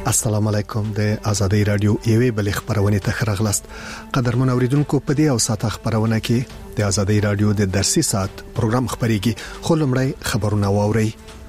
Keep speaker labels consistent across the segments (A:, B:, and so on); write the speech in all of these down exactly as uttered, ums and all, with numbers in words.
A: السلام علیکم د ازادي رادیو یوې بل خبرونه ته خرغلست قدرمن اوریدونکو په دې او ساته خبرونه کې د ازادي رادیو د درسي سات پروګرام خبريږي خو لمړی خبرونه واوري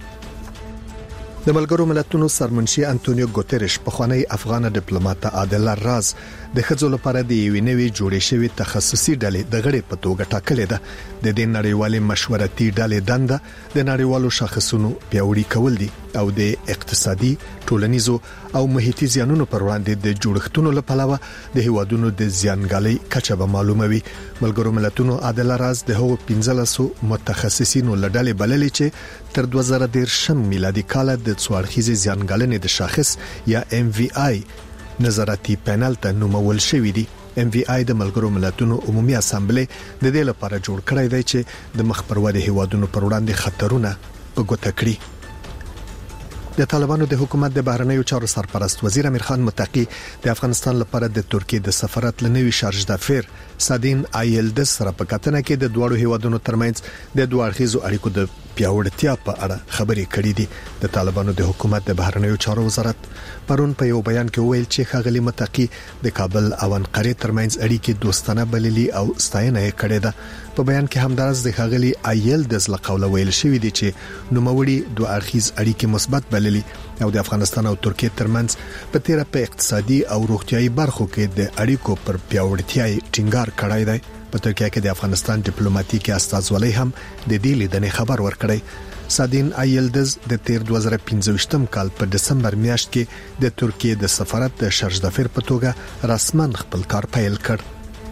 A: د ملګرو ملتونو سرمنشي انټونیو ګوتيريش په خوانی افغان ډیپلوماټ عادل راز د خځو لپاره د یوې نوې جوړې شوی تخصصي ډلې د غړي په توګه ټاکلې ده د دې نړیوالې مشورتي ډلې دنده د نړیوالو شاخصونو پیاوړي کول دي او د اقتصادي ټولنیزو او محیطي زیانونو پر وړاندې د جوړښتونو لپاره د هیوادونو د زیانګالۍ کچه به معلوموي ملګرو ملتونو عادل راز د هغو پنځلسو متخصصینو لړلې بللې چې تر دوه زره دېرشم میلادي کال د څوارخیزي زیانګالنې د شاخص یا ام وی آی نظارتي پینل ته نومول شوې دي ام وی آی د ملګرو ملتونو عمومي اسامبلې د دې لپاره جوړ کړی دی چې د مخبرواده هیوادونو پر وړاندې خطرونه په ګوته کړي د طالبانو د حکومت د بهرنیو چارو سرپرست وزیر امیر خان متقی د افغانستان لپاره د ترکیه د سفارت لنوي شارج دافیر سادین آیلدس سره په کتنه کې د دوړو هیوادونو ترمنځ د دوه اړخیزو اړیکو د پیاوړتیا په اړه خبرې کړې دي د طالبانو د حکومت د بهرنیو چارو وزارت پرون په یو بیان کې ویل چې خغلی متقی د کابل او انقره ترمنځ اړیکې دوستانه بللي او ستاینه یې کړې ده په بیان کې همدارس د خغلی آیلدس له قوله ویل شوی دی چې نوموړي دوه اړخیز اړیکې مثبت بللي او د افغانستان او ترکیه ترمنځ په تیره په اقتصادي او روغتيایي برخو کې د اړیکو پر پیاوړتیا ټینګار کړی دی په ترکیه کې د افغانستان ډیپلوماټیک استازولۍ هم د دې لیدنې خبر ورکړی سادین آیلدز د تیر دوه زره پنځه کال په دسمبر میاشت کې د ترکیه د سفارت د شارج دافیر په توګه رسمن خپل کار پیل کړ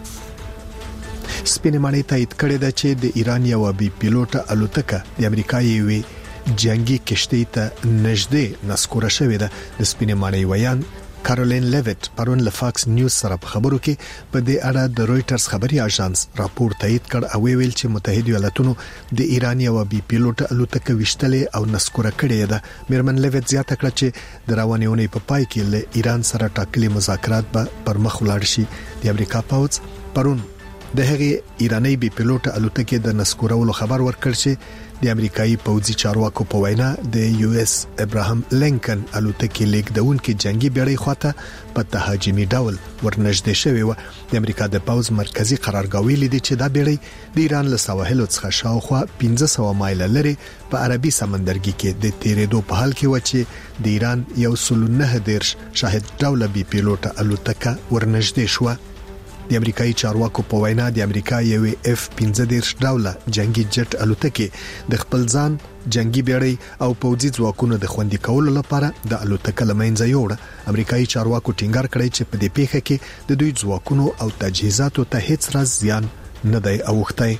A: سپینې معنی تایید کړی دی چې د ایران یو بي پیلوټ الوتکه د امریکا یوې جنگي کشتۍ ته نږدې نسکوره شوې ده د سپینې معنی ویان کارولین لیویټ پرون له فاکس نیوز سره په خبرو کې په دې اړه د رويټرز خبري اژانس راپور تایید کړ او ویل چې متحده ایالاتونو د ایران یو بي پیلوټ الوتکه وشتلې او نسکوره کړې ده میرمن لیویټ زیاته کړه چې د روانېونې په پای کې له ایران سره ټاکلي مذاکرات به پر مخ ولاړ شي د امریکا پوځ پرون د هغې ایرانی بي پیلوټ الوتکې د نسکورولو خبر ورکړ چې د امریکایي پوځي چارواکو په وینا د یو اس ابراهام لینکن الوتکې لیکدونکو جنگي بیړۍ خواته په تهاجمي ډول ورنږدې شوې و د امریکا د پوځ مرکزی قرارګاوي لیدي چې دا بیړۍ د ایران له سواحل څخه شاوخوا پنځه سوه مایل لري په عربي سمندرګي کې د تیرېدو په حال کې و چې د ایران یو سل نه دیرش شاهد ډول بي پیلوټ الوتکه ورنږدې شو د امریکایي چارواکو په وینا د امریکا یوې اف پنځه دیرش ډوله جنگي جټ الوتکې د خپل ځان جنگي بیړۍ او پوځي ځواکونو د خوندي کولو لپاره د الوتکې لمنځه یوړه امریکایي چارواکو ټینګار کړی چې په دې پیښه کې د دوی ځواکونو او تجهیزاتو ته هیڅ راز زیان نه دی اوښتی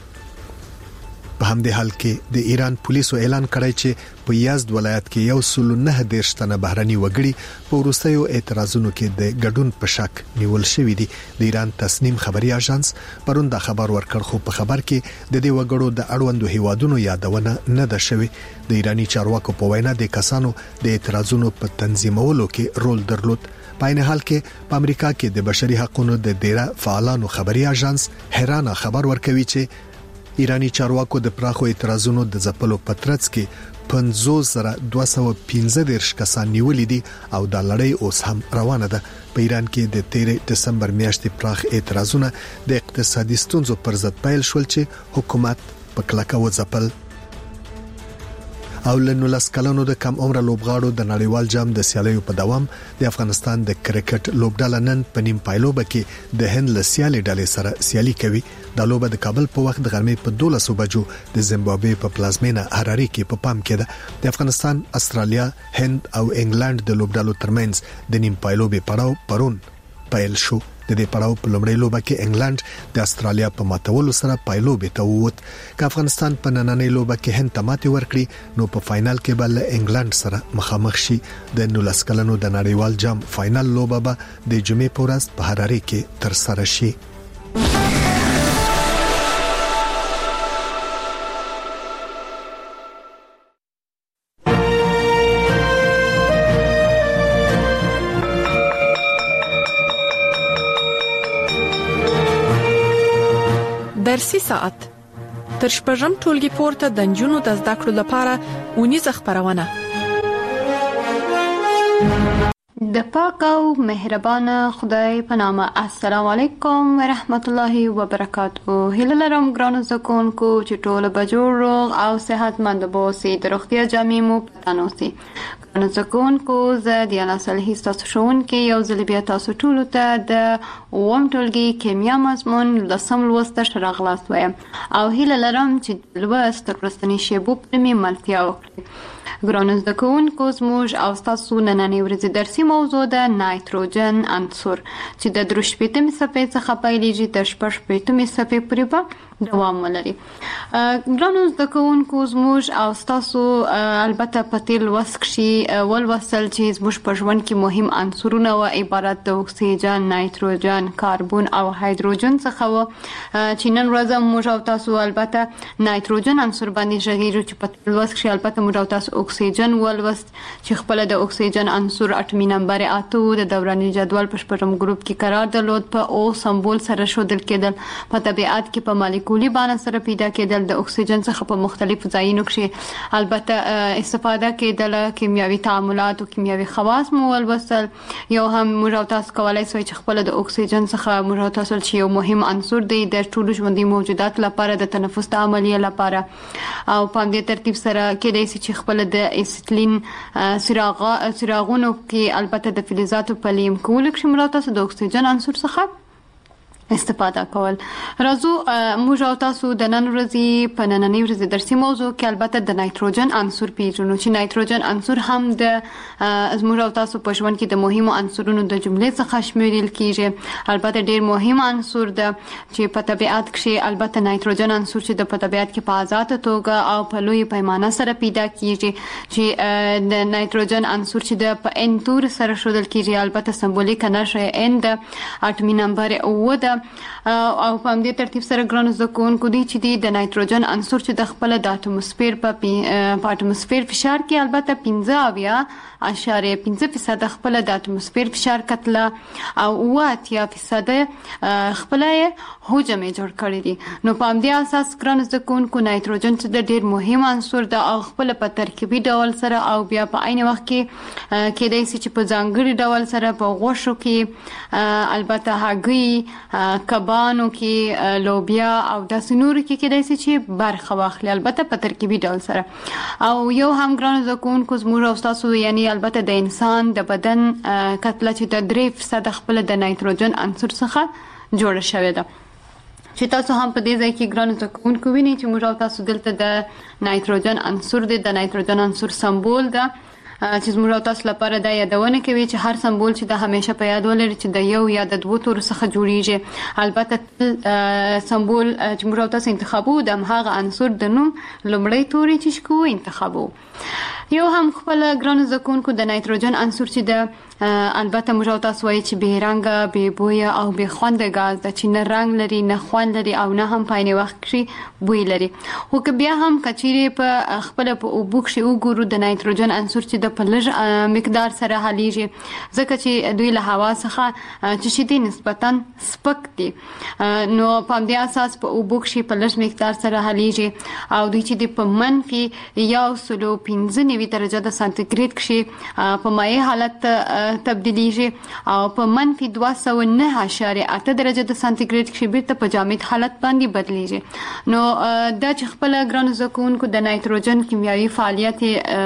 A: په همدې حال کې د ایران پولیسو اعلان کړی چې په یزد ولایت کې یو سل نه دیرش تنه بهرني وګړي په وروستیو اعتراضونو کې د ګډون په شک نیول شوې دي د ایران تسنیم خبري اژانس پرون دا خبر ورکړ خو په خبر کې د دې وګړو د اړوندو هیوادونو یادونه نه ده شوې د ایرانی چارواکو په وینا د کسانو د اعتراضونو په تنظیمولو کې رول درلود په این حال کې په امریکا کې د بشري حقوقو د ډیره فعالانو خبري اژانس هرانه خبر ورکوي چې ایرانی چارواکو د پراخو اعتراضونو د ځپلو پترڅ کې پنځوس زره دوه سوه پنځه دیرش کسان نیولې دي او د لړۍ اوس هم روانه ده په ایران کې د تیر دسمبر میاشتې پراخ اعتراضونه د اقتصادي ستونزو پر ضد پیل شول چې حکومت په کلکه وځپل او لنولس کلونو د کم عمر لوبغاړو د نړیوال جام د سیالیو په دوام د افغانستان د کرکټ لوبډله نن په نیم پایلوبه کې د هند له سیالي ډلې سره سیالي کوي د لوبه د کابل په وخت د غرمې په دولسو بجو د زیمبابوې په پلازمینه هراري کې په پام کې ده د افغانستان استرالیا هند او انګلند د لوبډلو ترمنځ د نیم پایلوبه پړاو پرون پیل شو د دې پړاو په لومړۍ لوبه کې انګلند د استرالیا په ماتولو سره پایلوبې ته ووت که افغانستان په نننۍ لوبه کې هند ته ماتې ورکړي نو په فائنل کې به له انګلند سره مخامخ شي د نولس کلنو د نړیوال جام فائنل لوبه به د جمعې په ورځ په هراري کې تر سره شي
B: درسي ساعت تر شپږم ټولګي پورته د نجونو د زده کړو لپاره اونیزه خبرونه
C: د پاک او مهربانه خدای په نامه. السلام علیکم ورحمت الله وبرکاته. هیله لرم ګرانو زده کوونکو چې ټول به جوړ روغ او صحتمند اوسئ. د روغتیا جامې مو په تن اوسي. ګرانو زده کوونکو زه دیانا صالحي ستاسو ښوونکې یو ځل بیا تاسو ټولو ته د اووم ټولګي کیمیا مضمون لسم لوست ته ښه راغلاست وایم او هیله لرم چې د لوست تر وروستنۍ شېبو پورې مې ملتیا وکړئ. ګرانو زده کوونکو زموږ او ستاسو نننۍ ورځې درسي موضوع ده نایتروجن عنصر چې د درې شپېتمې صفحې څخه پیلېږي تر شپږ شپېتمې صفحې پورې به دوام ولري. ګرانو زده کوونکو زموږ او ستاسو البته په تېر لوست کښې ولوستل چې زموږ په ژوند کې مهم عنصرونه وه عبارت د اکسیجن، نایتروجن، کاربون او هایدروجن څخه وه چې نن ورځ موږ او تاسو البته نایتروجن عنصر باندې غږېږو چې په تېر لوست کښې البته موږ او تاسو اکسیجن ولوست چې خپله د اکسیجن عنصر اټومي نمبر اته د دوراني جدول په شپږم ګروپ کې قرار درلود. په او سمبول سره ښودل کېدل. په طبیعت کې په مالیکولي بڼه سره پیدا کېدل. د اکسیجن څخه په مختلفو ځایونو کښې البته استفاده کېدله. کیمیاوي تعاملات او کیمیاوي خواص مو ولوستل. یو هم موږ او تاسو کولی سوی چې خپله د اکسیجن څخه موږ او تاسو چې یو مهم عنصر دی د ټولو ژوندي موجوداتو لپاره د تنفس د عملیې لپاره او په همدې ترتیب سره کېدای شي چې خپله د اسیټلین څراغونو کې البته د فلزاتو په لیم کولو کښې موږ او تاسو د اکسیجن عنصر څخه استفاده کول. راځو موږ او تاسو د نن ورځې په نننۍ ورځې درسي موضوع کې البته د نایتروجن عنصر پیژنو چې نایتروجن عنصر هم د زموږ او تاسو په ژوند کې د مهمو عنصرونو د جملې څخه شمیرل کېږي. البته ډېر مهم عنصر ده چې په طبیعت کښې البته نایتروجن عنصر چې د په طبیعت کې په آزاده توګه او په لویه پیمانه سره پیدا کېږي چې د نایتروجن عنصر چې د په ان تور سره ښودل کېږي البته سمبولیکه نښه ان د اټومي نمبر اووه ده او په همدې ترتیب سره ګرانو زده کوونکو دی چې دی د نایتروجن عنصر چې د خپله د اټموسفیر په اټموسفیر فشار کې البته پنځه اویا اشاریه پنځه فیصده خپله د اټموسفیر فشار کتله او اووه اتیا فیصده خپله یې حجم یې جوړ کړی دي. نو په همدې اساس ګرانو زده کوونکو نایتروجن چې د ډېر مهم عنصر ده او خپله په ترکیبي ډول سره او بیا په عین وخت کې کېدای شي چې په ځانګړي ډول سره په غوښو کې البته هګۍ کبانو کې لوبیا او داسې نورو کې کېدای شي چې برخه واخلي البته په ترکیبي ډول سره. او یو هم ګرانو زده کوونکو زموږ او ستاسو یعنی البته د انسان د بدن کتله چې د درې فیصده خپله د نایتروجن عنصر څخه جوړه شوې ده چې تاسو هم په دې ځای کې ګرانو زده کوونکو وینئ چې موږ او تاسو دلته د نایتروجن عنصر دی د نایتروجن عنصر سمبول ده چې زموږ او تاسو لپاره دا یادونه کوي چې هر سمبول چې د همیشه په یاد ولري چې د یو یا د دوو تورو څخه جوړیږي. البته سمبول چې موږ او تاسو انتخابو د همهغه عنصر د نوم لومړی توری چې کوو انتخابو. یو هم خپل ګرانو زده کوونکو د نایتروجن عنصر چې د البته موږ او تاسو وایي چې بې رنګه بې بویه او بې خونده ګاز ده چې نه رنګ لري نه خوند لري او نه هم په عین وخت کښې بوی لري. خو که بیا هم که چیرې په خپله په اوبو کښې وګورو د نایتروجن عنصر چې د په لږ مقدار سره حلیږي ځکه چې دوی له هوا څخه چې شي دي نسبتا سپک دي نو په همدې اساس په اوبو کښې په لږ مقدار سره حلیږي او دوی چې دي په منفي یو سلو پنځه نوي درجه د سانتیګریډ کښې په مایع حالت تبدیلیږي او په منفي دوه سوه نهه اشاریه اته درجه د سانتیګریډ کښې بیرته په جامد حالت باندې بدلیږي. نو دا چې خپله ګرانو زده کوونکو د نایتروجن کیمیاوي فعالیت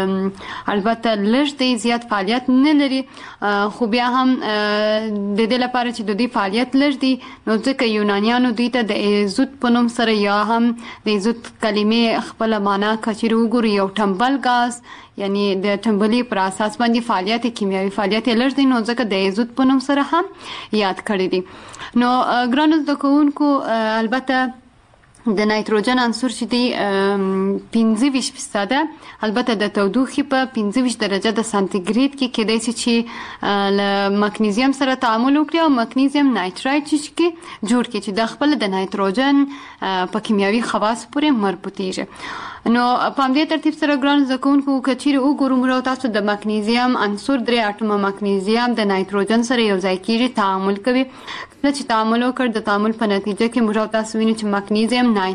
C: البته لږ دی زیات فعالیت نه لري خو بیا هم د دې لپاره چې د دوی فعالیت لږ دی نو ځکه یونانیانو دوی ته د ایزوت په نوم سره یا هم د ایزوت کلمې خپله معنا که چیرې وګورو یو ټمبل ګاز یعنی د ټمبلي پر اساس باندې فعالیت کیمیاوي فعالیت لږ دی نو ځکه د ایزوت په نوم سره هم یاد کړی دي. نو ګرانو زده کوونکو البته د نایتروجن عنصر چې دی پنځه ویشت فیصده البته د تودوخې په پنځه ویشت درجه د سانتیګریډ کې کېدای شي چې له مګنیزیم سره تعامل وکړي او مګنیزیم نایترایډ چې جوړ کړي چې د خپل د نایتروجن په کیمیاوي خواص پورې مربوطیږي. نو په همدې ترتیب سره ګرانو زده کوونکو که چیرې وګورو موږ تاسو د مګنیزیم عنصر درې اټومه مګنیزیم د نایتروجن سره یو ځای کېږي تعامل کوي. کله چې تعامل وکړ د تعامل په نتیجه کې موږ تاسو وینو چې مګنیزیم نایتریټ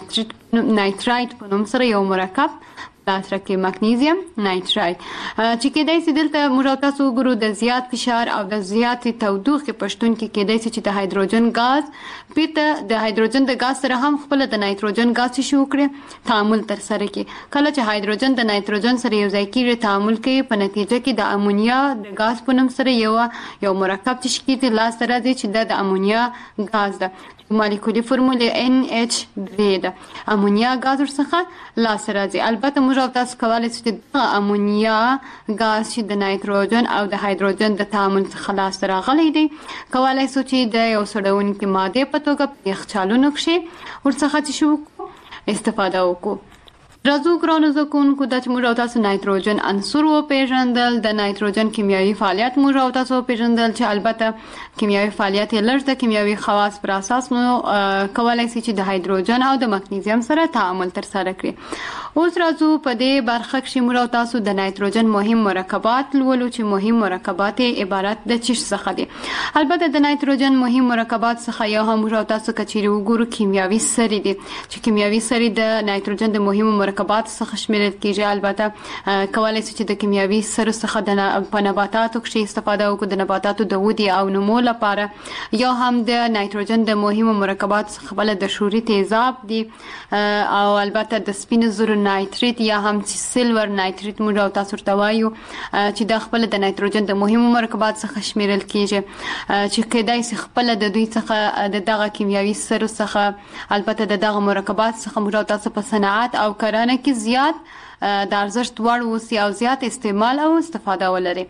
C: نایترایت په نوم سره یو مرکب لاس راکې مګنیزیم نایترایت چې کېدای شي دلته موږ او تاسو وګورو د زیات فشار او د زیاتې تودوخې په شتون کې کېدای شي چې د هایدروجن غاز بیرته د هایدروجن د غاز سره هم خپل د نایتروجن غاز شي وکړي تعامل تر سره کړي. کله چې هایدروجن د نایتروجن سره یو ځای کېږي تعامل کوي په نتیجه کې د امونیا د غاز په نوم سره یو یو مرکب تشکیل کېږي لاس ته راځي چې د امونیا غاز ده. مالیکولي فرمول ان ایچ درې ده. امونیا غاز ورڅخه لاس راځي. البته موږ او تاسو کولای شو چې امونیا غاز چې د نایتروجن او د هایدروجن د تعامل څخه لاس راغلی دی کولای شو چې د یو سړونکي ماده په توګه په یخچالونو کې ورڅخه چې شو استفاده وکړو. راځو ګرانو زده کوونکو دا چې موږ او تاسو نایتروجن عنصر وپېژندل د نایتروجن کیمیاوي فعالیت موږ او تاسو وپېژندل چې البته کیمیاوي فعالیت یې لږ د کیمیاوي خواص پر اساس نو کولای شي چې د هایدروجن او د مګنیزیم سره تعامل ترسره کړي. اوس راځو په دې برخه کې موږ او تاسو د نایتروجن مهم مرکبات لولو چې مهم مرکبات عبارت د چیش څخه دي. البته د نایتروجن مهم مرکبات څخه یو هم موږ او تاسو کچېري وګورو کیمیاوي سرې دي چې کیمیاوي سرې د نایتروجن د مهمو مرکبات څخه شمیرل کیږي. البته کولای شي چې د کیمیاوي سرو څخه د په نباتاتو کې استفاده وکړو د نباتاتو د ودې او نمو لپاره. یا هم د نایتروجن د مهمو مرکبات څخه بل د شوري تیزاب دي او البته د سپینو زرو نایتریت یا هم سیلور نایتریت موږ او تاسو ورته وایو چې د خپل د نایتروجن د مهمو مرکبات څخه شمیرل کیږي چې کېدای شي خپل د دوی څخه د دغه کیمیاوي سرو څخه البته د دغه مرکبات څخه موږ او تاسو په صنعت او کرنه کې زیات د ارزښت وړ اوسي او زیات استعمال او استفاده ولري.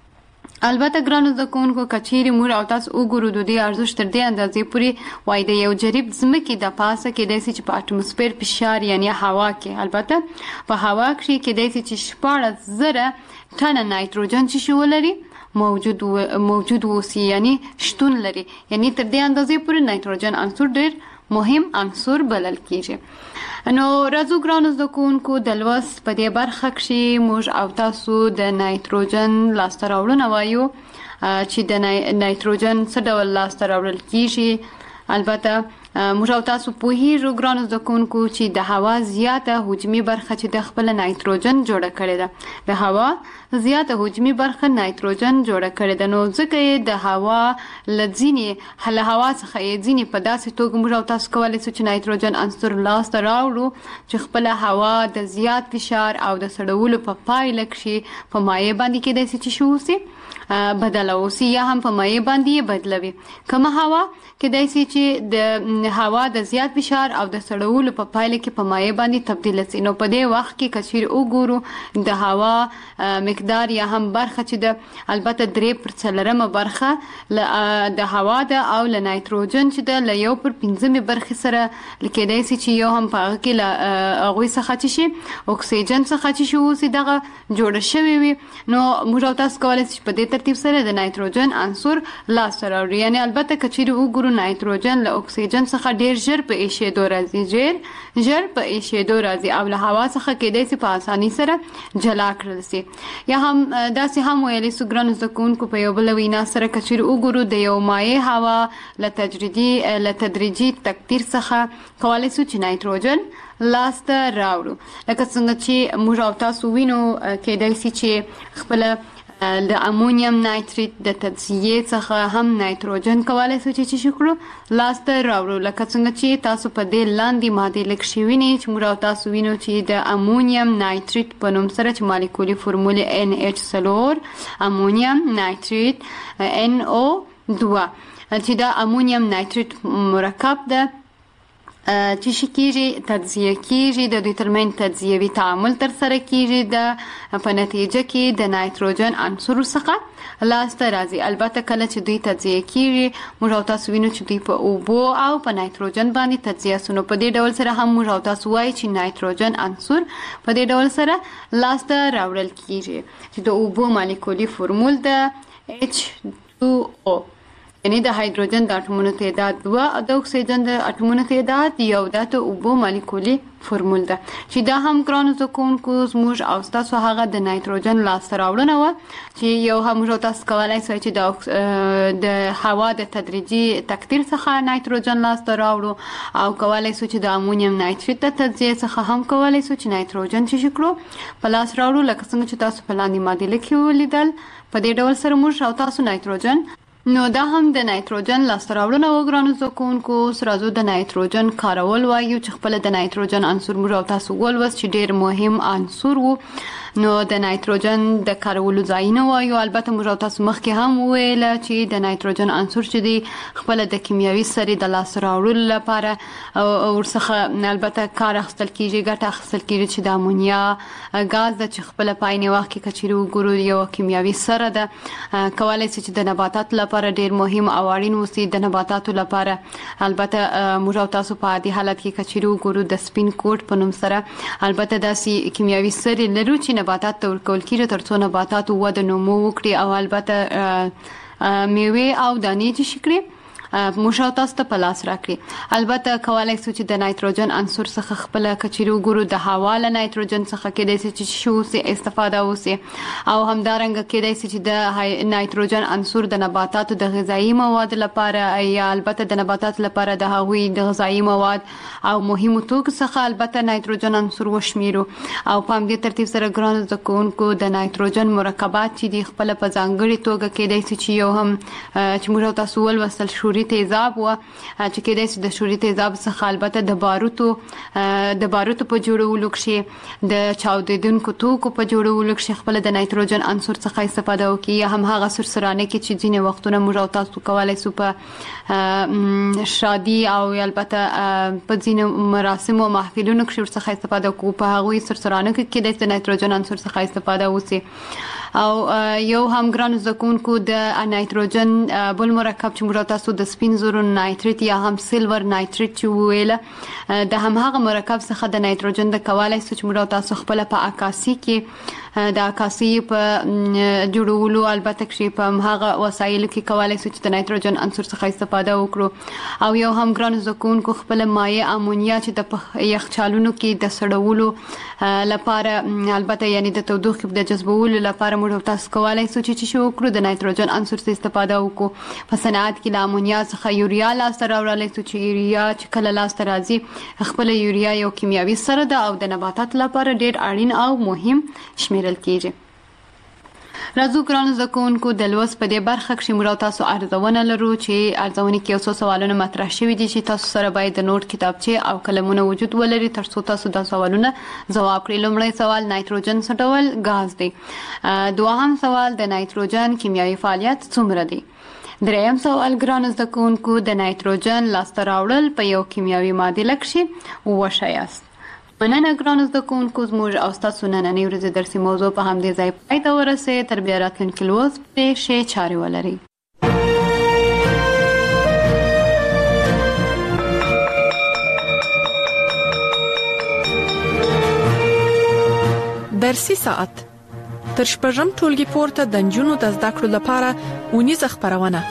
C: البته ګرانو زده کوونکو کچېرې موږ او تاسو وګورو د دې ارزښت تر دې اندازې پورې وایي د یو جریب ځمکې د پاسه کېدای شي چې په اټموسفیر فشار یعنی هوا کې البته په هوا کې کېدای شي چې شپاړس زره ټنه نایتروجن چې شي ولري موجود و... موجود اوسي یعنی شتون لري. یعنی تر دې اندازې پورې نایتروجن عنصر ډېر مهم عنصر بلل کېږي. نو راځو ګرانو زده کوونکو د لوست په دې برخه کې موږ او تاسو د نایتروجن لاسته راوړنه وایو چې د نایتروجن څه ډول لاسته راوړل کېږي. البته موږ او تاسو پوهیږو ګرانو زده کوونکو چې د هوا زیاته حجمي برخه چې د خپل نایتروجن جوړه کړې ده د هوا زیاته حجمي برخه نایتروجن جوړه کړې ده. نو ځکه د هوا لځینی هله هوا څخه یې ځینی په داسې توګه موږ او تاسو کولای شو چې نایتروجن عنصر لاسته راوړو چې خپل هوا د زیات فشار او د سړولو په پایله کې په مایع باندې کېدای شي چې شو اوسي بدله اوسي یا هم په مایع باندې بدلوي. کومه هوا کېدای شي چې د هوا د زیات فشار او د سړولو په پایله کې په مایع باندې تبدیل شي. نو په دې وخت کې کچېرې وګورو د هوا مقدار یا هم برخه چې د البته درې پر څلورمه برخه د هوا ده او له نایتروجن چې ده له یو پر پنځمې برخې سره کېدای شي چې یو هم په هغه کې له هغوی څخه چې شي اکسیجن څخه چې شي اوسي دغه جوړه شوې وي. نو موږ او تاسو کولی شي په دې ترتیب سره د نایتروجن عنصر لاسته راوړي. یعنی البته کچېرې وګورو نایتروجن له اکسیجن څخه ډیر ژر په ایشېدو راځي ژر ژر په ایشېدو راځي او له هوا څخه کېدای شي په اسانۍ سره جلا کړل شي. یا هم داسې هم ویلی شو ګرانو زده کوونکو په یو بله وینا سره کچېرې وګورو د یو مایع هوا له تدریجي له تدریجي تکتیر څخه کولی شو چې نایتروجن لاسته راوړو. لکه څنګه چې موږ او تاسو وینو کېدای شي چې خپله د امونیم نایتریت د تجزیې څخه هم نایتروجن کولای شو چې څه کړو لاسته راوړو. لکه څنګه چې تاسو په دې لاندې مادې لیک شوي وینئ چې موږ او تاسو وینو چې د امونیم نایتریت په نوم سره چې مالیکولي فرمول ان ایچ څلور امونیم نایتریت ان او دوه چې دا امونیم نایتریت مرکب ده چې شي کېږي تجزیه کېږي د دوی ترمنځ تجزیوي تعامل ترسره کېږي د په نتیجه کې د نایتروجن عنصرو څخه لاسته راځي. البته کله چې دوی تجزیه کېږي موږ او تاسو وینو چې دوی په اوبو او په نایتروجن باندې تجزیه سو. نو په دې ډول سره هم موږ او تاسو وایو چې نایتروجن عنصر په دې ډول سره لاسته راوړل کېږي چې د اوبو مالیکولي فرمول د ایچ تو او یعنی د هایدروجن د اټومونو تعداد دوه او د اکسیجن د اټومونو تعداد یو د ته اوبو مالیکولي فورمول ده چې دا هم ګرانو زکونکو زموږ او تاسو هغه د نایتروجن لاسته راوړنه و چې یو هم تاسو کولای شئ چې د هوا د تدریجي تکثیر څخه نایتروجن لاسته راوړو او کولای شئ چې د امونیم نایتریت د تجزیه څخه هم کولای شئ چې نایتروجن چې شکلو په لاس راوړو لکه څنګه چې تاسو په لاندې معادله کې ولیدل په دې ډول سره موږ او تاسو نایتروجن نو دا هم د نایتروجن لاسته راوړنه و ګرانو زکونکو سره د نایتروجن کارول وایو چې خپل د نایتروجن عنصر موږ او تاسو ولوس چې ډیر مهم عنصر وو نو د نایتروجن د کارولو ځایونه وایو البته موږ او تاسو مخکې هم ویل چې د نایتروجن عنصر چې دی خپل د کیمیاوي سرې د لاسته راوړلو لپاره او ورڅخه البته کار اخیستل کیږي ګټه اخیستل کیږي چې د امونیا غاز د چې خپل پاینې وخت کې کچېرو ګورو یو کیمیاوي سره ده کولای شي چې د نباتات لپاره ډیر مهم او اړین وسی د نباتاتو لپاره البته موږ او تاسو په عادي حالت کې کچېرو ګورو د سپین کوټ په نوم سره البته داسې کیمیاوي سرې لرو چې نباتات ته ورکول کیږي ترڅو نباتات وده نمو وکړي او البته میوه او دانې چې شکري موږ تاسو ته په لاس راکړي البته کولای شو چې د نایتروجن عنصر څخه خپل کچېرو ګورو د هوا له نایتروجن څخه کېدای شي چې شو سي استفاده وسی او همدارنګه کېدای شي چې د نایتروجن عنصر د نباتاتو د غذایی مواد لپاره یا البته د نباتاتو لپاره د هغوی د غذایی مواد او مهمو توکو څخه البته نایتروجن عنصر وشمیرو او په همدې ترتیب سره ګران زکونکو د نایتروجن مرکبات چې د خپل په ځانګړي توګه کېدای شي چې یو هم چې موږ تاسو ول وصل شوري تیزاب و چې کېدای شي د شوري تیزاب څخه البته د باروتو د باروتو په جوړولو کې د چاودیدونکو توکو په جوړولو کې خپل د نایتروجن عنصر څخه استفاده وکړي یا هم هغه سرسرانه کې چې ځینې وختونه موږ تاسو کولای شو په شادي او البته په ځینې مراسم او محفلونو کې څخه استفاده کوو په هغه سرسرانه کې د نایتروجن عنصر څخه استفاده وسی او یو هم ګران زکونکو د نایتروجن بل مرکب چې موږ تاسو د سپین زرو نایتریت یا هم سیلور نایتریت چې ویل د هم هغه مرکب څخه د نایتروجن د کولای شو چې موږ تاسو خپل په عکاسي کې د عکاسي په جوړولو البته کې په هغه وسایل کې کولای شو چې د نایتروجن عنصر څخه استفاده وکړو او یو هم ګران زکونکو خپل مایع امونیا چې د یخچالونو کې د سړولو لپاره البته یعنی د تودوخې د جذبولو لپاره موږ تاسو کولای شو چې شو وکړو د نایتروجن عنصر څخه استفاده وکړو په صنعت کې د امونیا څخه یوریا لاسته راوړل شو چې یوریا چې کله لاسته راځي خپل یوریا یو کیمیاوي سره ده او د نباتات لپاره ډیر اړین او مهم شمیرل کیږي راځو ګران زکونکو د لوس په دې برخه کې موږ تاسو ارزونه لرو چې ارزونه کې اوسو سوالونه مطرح شوي دي چې تاسو سره باید د نوٹ کتابچه او قلمونه وجود ولري ترڅو تاسو د سوالونه ځواب کړئ لومړی سوال نایتروجن څه ډول غاز دی دوهم سوال د نایتروجن کیمیاوي فعالیت څومره دی دریم سوال ګران زکونکو د نایتروجن لاسته راوړل په یو کیمیاوي معادله کې وشایاست مننه ګران زکونکو زموږ او تاسو نننۍ ورځې درسي موضوع په همدې ځای پای ته ورسېده تر بیا راتلونکي لوست پرې ښې چارې ولرئ
B: درسي ساعت تر شپږم ټولګي پورته د نجونو د زده کړو لپاره ونیزه خبرونه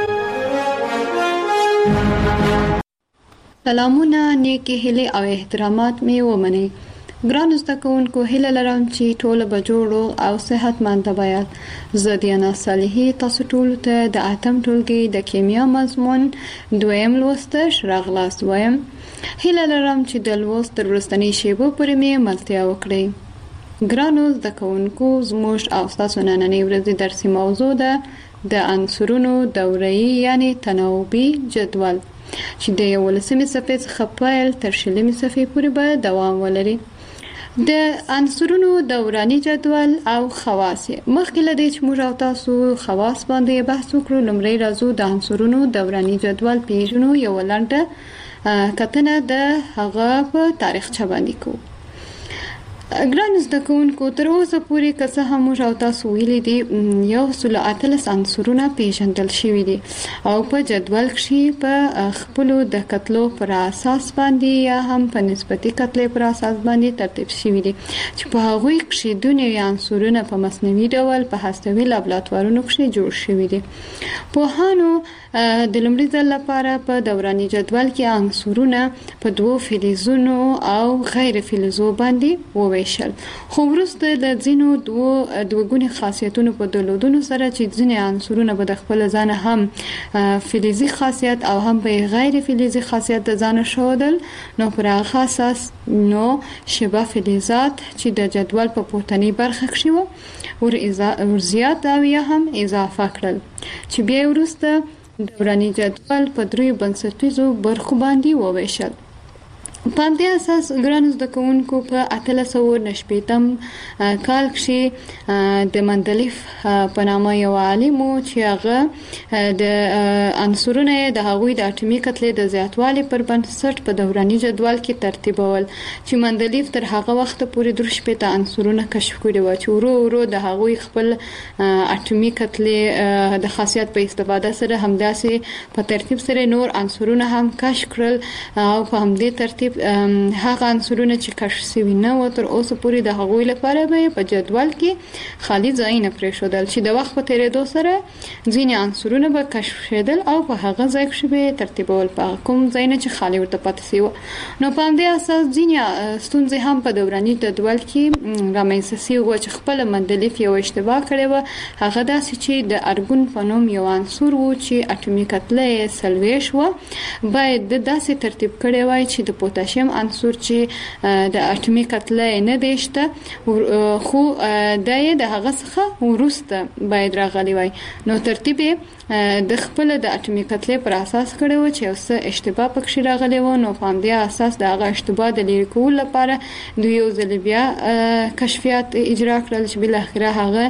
C: سلامونه نیکی هیله او احترامات می ومنئ ګران زده کوونکو هیله لرم چې ټول به جوړ او صحتمند وایي زه دیانا صالحي تاسو ټول ته د اتم ټولګي د کیمیا مضمون دویم لوست راغلاست وایم هیله لرم چې د لوست تر وروستنۍ شیبو پورې می ملتیا وکړئ ګرانو زده کوونکو زموږ او تاسو نننۍ ورځې درسي موضوع ده د عنصرونو دوره‌ای یعنی تناوبي جدول چې د یولسمې صفحې څخه پیل تر شلمې صفحې پورې به دوام ولري د عنصرونو دوراني جدول او خواص مخکې له دې چې موږ او تاسو خواص باندې بحث وکړو لومړی راځو د عنصرونو دوراني جدول پیژنو یو لنډه کتنه د هغه په تاریخچه باندې کوو ګران زده کوونکو تر اوسه پورې که څه هم موږ او تاسو ویلي دي یو سل اتلس عنصرونه پیژندل شوي دي او په جدول کې په خپل د کتلو پر اساس باندې یا هم په نسبتي کتلې پر اساس باندې ترتیب شوي دي چې په هغه کې د نوي عنصرونه په مصنوعي ډول په هستوي لابراتوارونو کې جوړ شوي دي. په هانو د لومړي ځل لپاره په دوراني جدول کې عنصرونه په دوو فلزونو او غیر فلزو باندې وویشل، خو وروسته د ځینو دوو دوګوني خاصیتونو په درلودونو سره چې ځینې عنصرونه به د خپل ځان هم فلزي خاصیت او هم به غیر فلزي خاصیت د ځان شودل، نو پر هغه اساس نو شبه فلزات چې د جدول په پورتنی برخه کې وو ور زیات او یا هم اضافه کړل چې بیا وروسته دوراني جدول په دریو بنسټیزو برخو باندې وویشل. په دې اساس ګران زده کوونکو په اتلس سوه نشپیتم کال کې د مندلیف په نامه یو عالم چې هغه د عنصرونه د هغوی د اټومي کتلې د زیاتوالي پر بنسټ په دوراني جدول کې ترتیبول، چې مندلیف تر هغه وخت پورې درش پېته عنصرونه کشف کړي و چې ورو ورو د هغوی خپل اټومي کتلې د خاصیت په استفاده سره همداسې په ترتیب سره نور عنصرونه هم کشف کړل او په همدې ترتیب هغه عنصرونه چې کشف شوي نه و تر اوسه پورې د هغوی لپاره به په جدول کې خالي ځایونه پرېښودل، چې د وخت په تیریدو سره ځینې عنصرونه به کشف شېدل او په هغه ځای کې به ترتیبول په کوم ځایونه چې خالي ورته پاتې شوي. نو په همدې اساس ځینې ستونزې هم په دوراني جدول کې رامنځته شوي و چې خپل مندلیف یو اشتباه کړی و، هغه داسې چې د ارګون په نوم یو عنصر و چې اټومي کتله یې څلوېښت و، باید د داسې ترتیب کړی وای چې د پوتاشیم عنصر چې د اټومي کتله نه دی شته خو دا یې د هغه څخه وروسته باید راغلی وای، نو ترتیب د خپل د اټومي کتلې پر اساس کړی و چې یو څه اشتباه پکې راغلی و. نو په همدې اساس د هغه اشتباه د لرې کولو لپاره دوی یو ځل بیا کشفیات اجرا کړل چې بل اخره هغه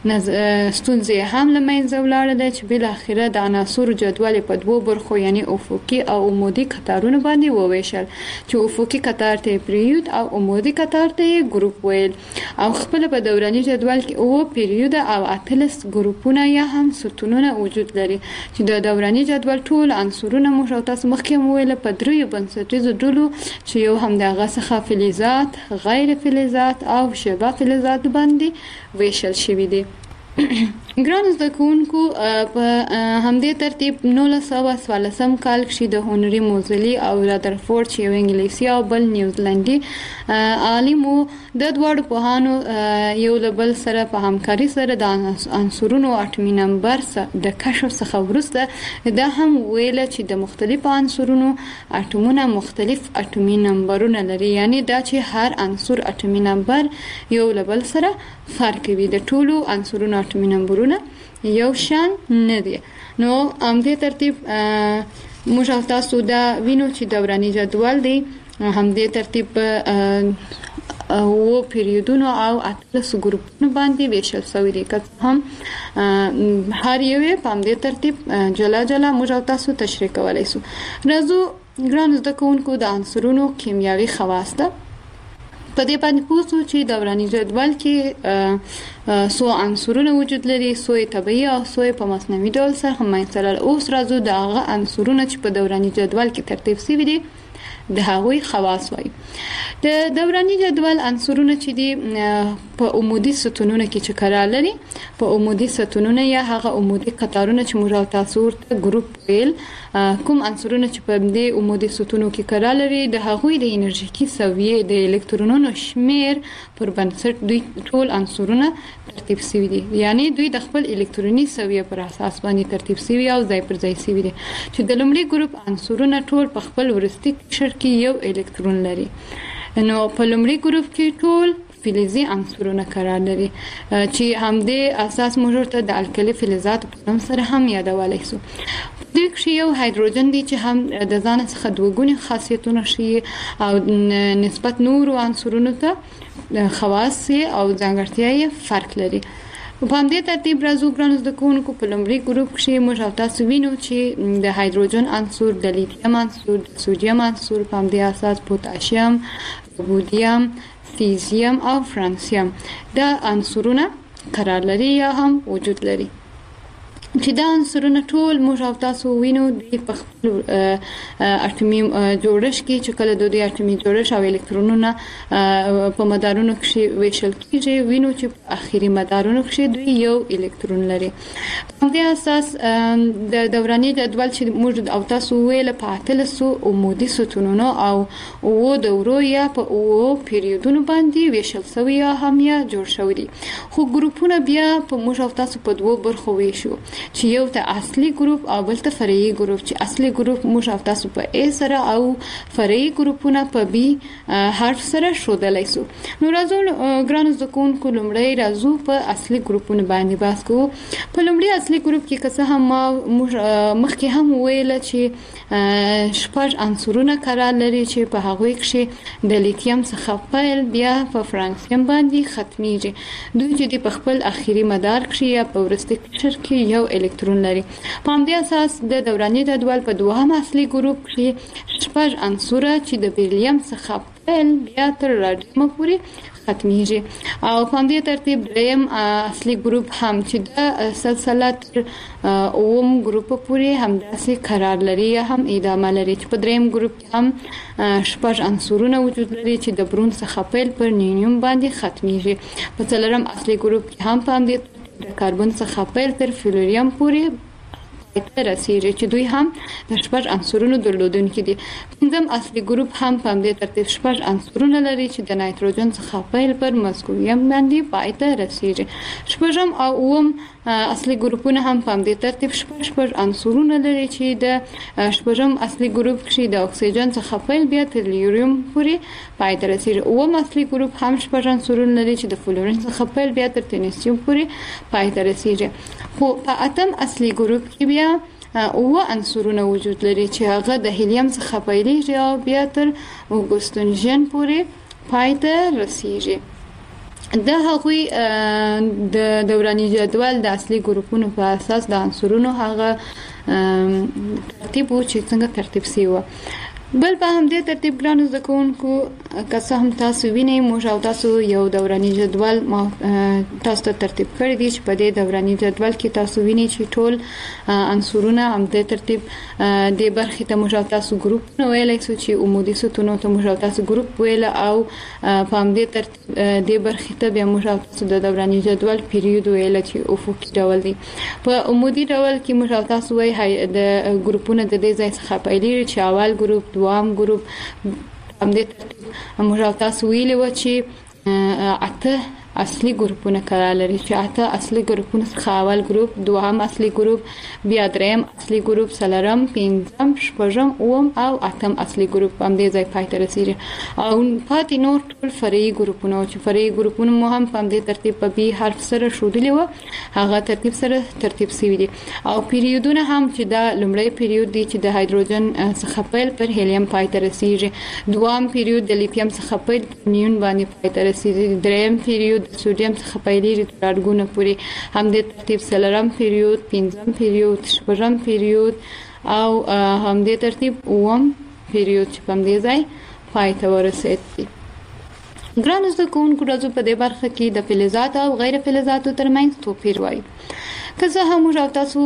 C: ستونزې هم له منځه ولاړه چې بل اخره د عناصر جدول په دوو برخو یعنی افقي او عمودي قطارونو باندې وویشل، چې افقي قطار ته پیریود او عمودي قطار ته ګروپ ویل، او خپل په دوراني جدول کې او پیریود او اتلس ګروپونه یا هم ستونونه وجود لري، چې د دوراني جدول ټول عنصرونه موږ او تاسو مخکې ویل په دریو بنسټیزو ډلو چې یو هم دغه څخه فلزات، غیر فلزات او شبه فلزات باندې ویشل شوي دي. ګران زده کوونکو په همدې ترتیب نولس سوه څوارلسم کال کې د هنري موزلي او رادرفورد چې یو انګلیسي او بل نیوزیلندي عالم د دواړو پوهانو یو له بل سره په همکاري سره د عنصرونو اټومي نمبر د کشف څخه وروسته دا هم ویل چې د مختلفو عنصرونو اټومونه مختلف اټومي نمبرونه لري، یعنی دا چې هر عنصر اټومي نمبر یو له بل سره فرق کوي، د ټولو عنصرونو اټومي نمبرونه یو شان نه دي. نو همدې ترتیب موږ او تاسو دا وینو چې دوراني جدول دی همدې ترتیب او پیریودونو او اتلس ګروپونو باندې ویشل شوی دی، که هم هر یو په همدې ترتیب جلا جلا موږ او تاسو تشریح کولای شو. راځو ګران زده کوونکو د عنصرونو کیمیاوي خواص ته په دې باندې پوښتو چې دوراني جدول کې څو عنصرونه وجود لري، څو طبيعي او څو په مصنوعي ډول سره همایسره. اوس راځو د هغه عنصرونه چې په دوراني جدول کې ترتیب شوي دي د هغوی خواص وایي. د دوراني جدول عنصرونه چې دي په عمودي ستونونو کې چې قرار لري، په عمودي ستونونه یا هغه عمودي قطارونه چې موږ او تاسو ورته ګروپ ویل، کوم عنصرونه چې په دې عمودي ستونو کې قرار لري د هغوی د انرژیکي سویې د الکترونونو شمیر پر بنسټ دوی ټول عنصرونه ترتیب شوي دي، یعنی دوی د خپل الکتروني سویې پر اساس باندې ترتیب شوي او ځای پر ځای شوي دي، چې د لومړي ګروپ عنصرونه ټول په خپل وروستي قشر کې یو الکترون لري. نو په لومړي ګروپ کې ټول فلزي عنصرونه قرار لري چې همدې اساس موږ ورته د الکلي فلزات په نوم سره هم یادولای شو. دوی کې یو هایدروجن دی چې هم د ځان څخه دوه خاصیتونه شي او نسبت نورو عنصرونو ته خواص او ځانګړتیاوې فرق لري. په همدې ترتیب راځو ګرانو زده کوونکو په لومړي ګروپ کې موږ او تاسو وینو چې د هایدروجن عنصر، د لیتیم عنصر، د سوډیم عنصر، په همدې اساس پوتاشیم، بودیم، سیزیم او فرانسیم دا عنصرونه قرار لري یا هم وجود لري. چې دا عنصرونه ټول موږ او تاسو وینو د په خپل اټومي جوړښت کې چې کله د دوی اټومي جوړښت او الکترونونه په مدارونو کې ویشل کېږي، وینو چې په اخري مدارونو کې دوی یو الکترون لري. په دې اساس د دوراني جدول چې موږ او تاسو ویل په اتلسو عمودي ستونونو او او دورو یا په او پیریودونو باندې ویشل شوی یا هم یا جوړ شوی دي. خو ګروپونه بیا په موږ او تاسو په دوه برخو ویشو چې یو ته اصلي ګروپ او بل ته فرعي ګروپ. چې اصلي ګروپ موږ او تاسو په A سره او فرعي ګروپونه په B حرف سره ښودلای شو. نو راځو ګرانو زده کوونکو لومړی راځو په اصلي ګروپونو باندې بحث کوو. په لومړي اصلي ګروپ کې که څه هم موږ مخکې هم ویل چې شپږ عنصرونه قرار لري چې په هغوی کې د لیتیم څخه پیل بیا په فرانسیم باندې ختمیږي. دوی چې په خپل اخري مدار کې یا په وروستي قشر کې یو الکترون لري. په همدې اساس د دوراني جدول په دوهم اصلي ګروپ کې شپږ عنصر چې د بیریلیم څخه پیل بیا تر راډیوم پورې ختمیږي. او په همدې ترتیب دریم اصلي ګروپ هم چې د سلسله تر اوم ګروپ پورې همداسې قرار لري یا هم ادامه لري. چې په دریم ګروپ کې هم شپږ عنصرونه وجود لري چې د برون څخه پیل پر نیونیم باندې ختمیږي. په څلورم اصلي ګروپ کې هم په همدې د کاربن څخه پیل تر فلوریم پورې ته رسیږي چې دوی هم د شپږ عنصرونو درلودونکي دي. پنځم اصلي ګروپ هم په همدې ترتیب شپږ عنصرونه لري چې د نایتروجن څخه پیل پر مسکویم باندې پای ته رسیږي. شپږم او اووم اصلي ګروپونه هم په همدې ترتیب شپږ شپږ عنصرونه لري چې د شپږم اصلي ګروپ کې د اکسیجن څخه پیل بیا تر لیوریم پورې پای ته رسیږي. اووم اصلي ګروپ هم شپږ عنصرونه لري چې د فلورین څخه پیل بیا تر تنیسیوم پورې پای ته رسیږي. خو په اتم اصلي ګروپ کې بیا اوه عنصرونه وجود لري چې هغه د هیلیم څخه پیلېږي او بیا تر اوګوستنجن پورې پای ته رسیږي. د هغوی د دوراني جدول د اصلي ګروپونو په اساس د عنصرونو هغه ترتیب و چې څنګه ترتیب سی و. بل په همدې ترتیب ګرانو زده کوونکو که څه هم تاسو وینئ موږ او تاسو یو دوراني جدول تاسو ته ترتیب کړی دی چې په دې دوراني جدول کې تاسو وینئ چې ټول عنصرونه همدې ترتیب د برخې ته موږ او تاسو ګروپ ویلی شو چې عمودي ستونو ته موږ او تاسو ګروپ ویل او په همدې ترتیب د برخې ته بیا موږ او تاسو د دوراني جدول پیریود ویل چې افقي ډول دی. په عمودي ډول کې موږ او تاسو وایي د ګروپونه د دې ځای څخه پیلېږي چې اول ګروپ دوام ګروپ همدې ترتیب موږ او تاسو ویلي و چې اته اصلي ګروپونه قرار لري چې اته اصلي ګروپونه څخه اول ګروپ، دوهم اصلي ګروپ، بیا دریم اصلي ګروپ، څلورم، پنځم، شپږم، اووم او اتم اصلي ګروپ همدې ځای پای ته رسیږي. او پاتې نور ټول فرعي ګروپونه چې فرعي ګروپونه مو هم په همدې ترتیب په بي حرف سره ښودلي و هغه ترتیب سره ترتیب شوي دي. او پیریودونه هم چې دا لومړی پیریود دی چې د هایدروجن څخه پیل پر هیلیم پای ته رسیږي، دوام پیریود د لیتیم څخه پیل نیون باندې پای ته رسیږي، دریم پیریود د سوډیم څخه پیلېږي تر اډګونه پورې همدې ترتیب څلورم پیریود، پنځم پیریود، شپږم پیریود او همدې ترتیب اووم پیریود چې په همدې ځای پای ته ورسېد. ګرانو زده کوونکو راځو په دې برخه کې د فلزاتو او غیر فلزاتو ترمنځ توپیر وایو. که څه هم موږ او تاسو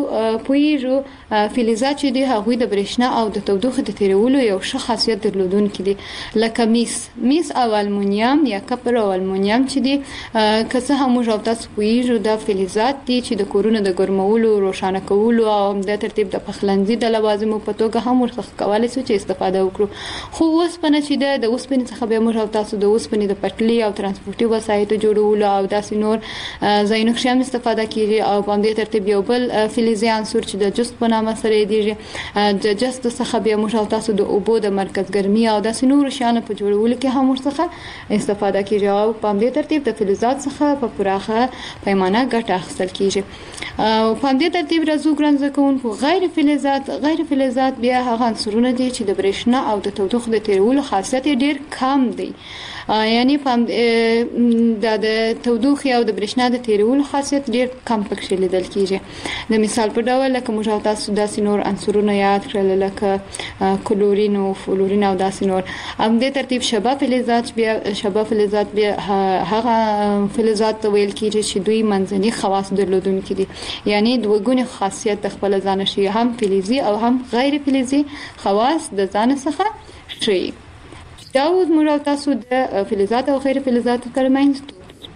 C: پوهیږو فلزات چې دي هغوی د برېښنا او د تودوخې د تیرولو یو ښه خاصیت درلودونکي دي لکه میس میس او المونیم یا کپر او المونیم چې دي. که څه هم موږ او تاسو پوهیږو دا فلزات دي چې د کورونو د ګرمولو، روښانه کولو او د ترتیب د پخلنځي د لوازمو په توګه هم ورڅخه کولی شو چې استفاده وکړو. خو اوسپنه چې ده د اوسپنې څخه بیا موږ او تاسو د اوسپنې د پټلۍ او ترانسپورټي وسایطو جوړولو او داسې نور ځایونو کې هم استفاده کیږي. او په همدې ترتیب یو بل فلزي عنصر چې د جست په نامه سره یادیږي د جست څخه بیا موږ او تاسو د اوبو د مرکز ګرمي او داسې نور شیانو په جوړولو کې هم ورڅخه استفاده کیږي. او په همدې ترتیب د فلزات څخه په پراخه پیمانه ګټه اخیستل کیږي. او په همدې ترتیب راځو ګران زده کوونکو غیر فلزات غیر فلزات بیا هغه عنصرونه دي چې د برېښنا او د تودوخې د تیرولو خاصیت ډیر کم دی. یعنی د تودوخې او د برېښنا د تیرولو خاصیت ډیر کم پکې لیدل کیږي. د مثال په ډول لکه موږ تاسو داسې نور عنصرونه یاد کړل لکه کلورین او فلورین او داسې نور. هم د ترتیب شباب فلزات بیا شباب فلزات بیا هغه فلزات ویل کیږي چې دوی منځني خواص درلودونکي دي، یعنی دوه ګونې خاصیت د خپل ځان شي، هم فلزي او هم غیر فلزي خواص د ځان څخه شي. دا اوس موږ تاسو د فلزات او غیر فلزات ترمنځ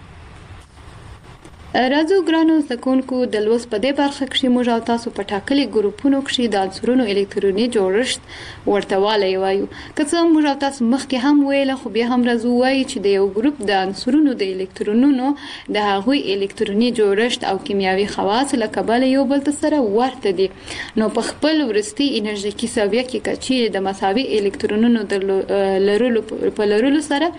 C: راځو ګرانو زده کوونکو د لوست په دې برخه کې موږ تاسو په ټاکلي ګروپونو کې د عنصرونو الکتروني جوړښت ورته والی وایو. که څه موږ تاسو مخکې هم ویل خو بیا هم راځو وایي چې د یو ګروپ د عنصرونو د الکترونونو د هغوی الکتروني جوړښت او کیمیاوي خواص له کبله یو بل سره ورته دي. نو په خپل ورستي انرژیکي ساویه کې کچې د مساوي الکترونونو د لرلو په لرلو سره